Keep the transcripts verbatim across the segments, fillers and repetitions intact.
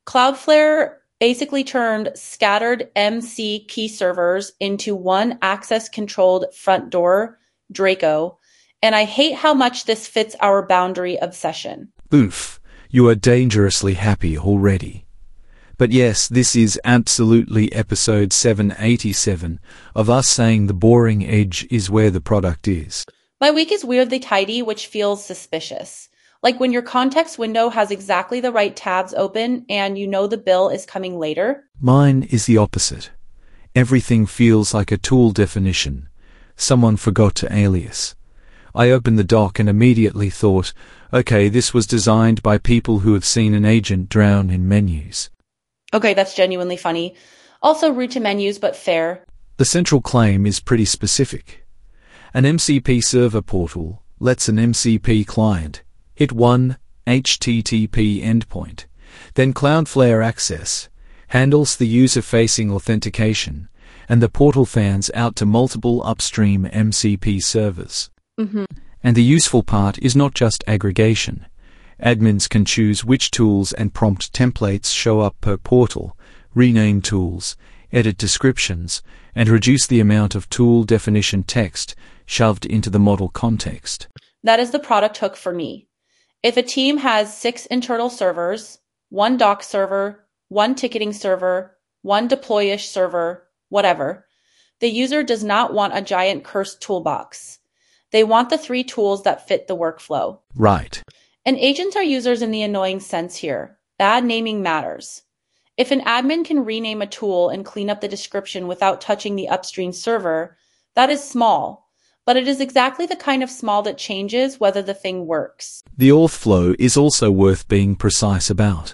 Cloudflare basically turned scattered M C key servers into one access-controlled front door, Draco, and I hate how much this fits our boundary obsession. Oof, you are dangerously happy already. But yes, this is absolutely episode seven eighty-seven of us saying the boring edge is where the product is. My week is weirdly tidy, which feels suspicious. Like when your context window has exactly the right tabs open and you know the bill is coming later. Mine is the opposite. Everything feels like a tool definition. Someone forgot to alias. I opened the doc and immediately thought, okay, this was designed by people who have seen an agent drown in menus. Okay, that's genuinely funny. Also rude to menus, but fair. The central claim is pretty specific. An M C P server portal lets an M C P client hit one H T T P endpoint, then Cloudflare Access handles the user-facing authentication, and the portal fans out to multiple upstream M C P servers. Mm-hmm. And the useful part is not just aggregation. Admins can choose which tools and prompt templates show up per portal, rename tools, edit descriptions, and reduce the amount of tool definition text shoved into the model context. That is the product hook for me. If a team has six internal servers, one doc server, one ticketing server, one deploy-ish server, whatever, the user does not want a giant cursed toolbox. They want the three tools that fit the workflow. Right. And agents are users in the annoying sense here. Bad naming matters. If an admin can rename a tool and clean up the description without touching the upstream server, that is small. But it is exactly the kind of small that changes whether the thing works. The auth flow is also worth being precise about.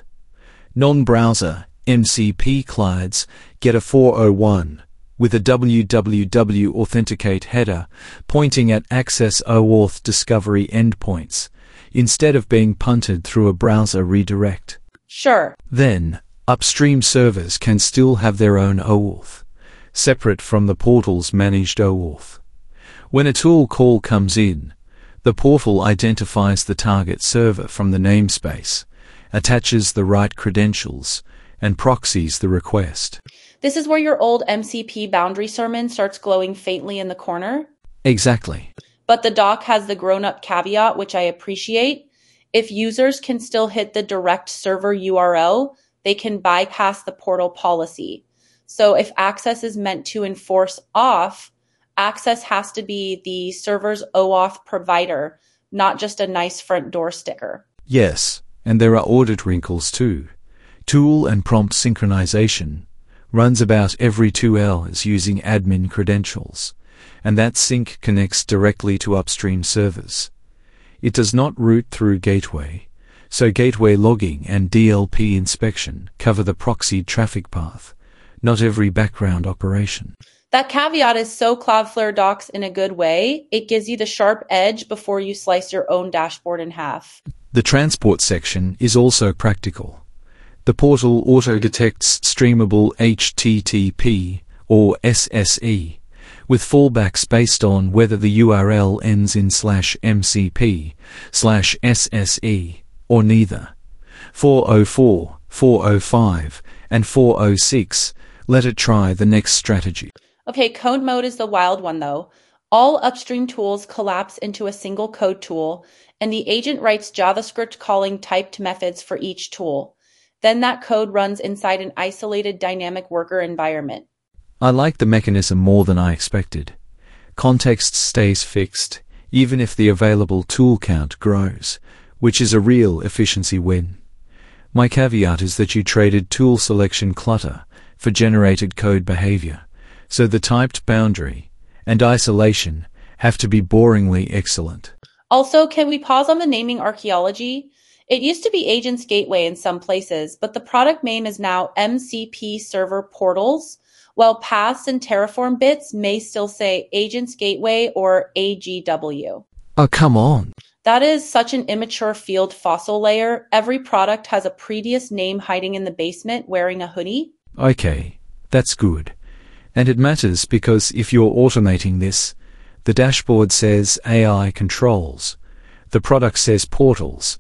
Non-browser M C P clients get a four oh one with a W W W authenticate header pointing at access OAuth discovery endpoints, instead of being punted through a browser redirect. Sure. Then, upstream servers can still have their own OAuth, separate from the portal's managed OAuth. When a tool call comes in, the portal identifies the target server from the namespace, attaches the right credentials, and proxies the request. This is where your old M C P boundary sermon starts glowing faintly in the corner. Exactly. But the doc has the grown-up caveat, which I appreciate. If users can still hit the direct server U R L, they can bypass the portal policy. So if access is meant to enforce off, access has to be the server's OAuth provider, not just a nice front door sticker. Yes, and there are audit wrinkles too. Tool and prompt synchronization runs about every two hours using admin credentials, and that sync connects directly to upstream servers. It does not route through gateway, so gateway logging and D L P inspection cover the proxied traffic path, not every background operation. That caveat is so Cloudflare docs in a good way. It gives you the sharp edge before you slice your own dashboard in half. The transport section is also practical. The portal auto-detects streamable H T T P or S S E with fallbacks based on whether the U R L ends in slash M C P, slash S S E, or neither. four oh four, four oh five, and four oh six let it try the next strategy. Okay, code mode is the wild one though. All upstream tools collapse into a single code tool, and the agent writes JavaScript calling typed methods for each tool. Then that code runs inside an isolated dynamic worker environment. I like the mechanism more than I expected. Context stays fixed, even if the available tool count grows, which is a real efficiency win. My caveat is that you traded tool selection clutter for generated code behavior, so the typed boundary and isolation have to be boringly excellent. Also, can we pause on the naming archaeology? It used to be Agents Gateway in some places, but the product name is now M C P Server Portals, while paths and Terraform bits may still say Agents Gateway or A G W. Oh, come on. That is such an immature field fossil layer. Every product has a previous name hiding in the basement wearing a hoodie. Okay, that's good. And it matters because if you're automating this, the dashboard says A I controls, the product says portals,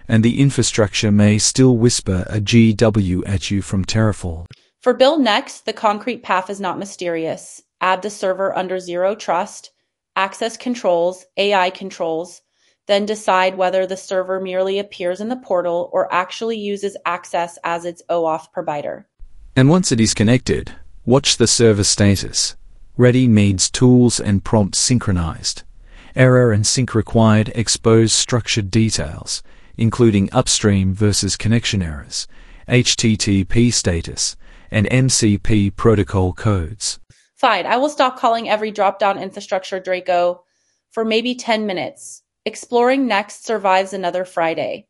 and the infrastructure may still whisper a G W at you from Terraform. For build next, the concrete path is not mysterious. Add the server under zero trust, access controls, A I controls, then decide whether the server merely appears in the portal or actually uses access as its OAuth provider. And once it is connected, watch the server status. Ready means tools and prompts synchronized. Error and sync required expose structured details, including upstream versus connection errors, H T T P status, and M C P protocol codes. Fine, I will stop calling every drop-down infrastructure Draco for maybe ten minutes. Exploring next survives another Friday.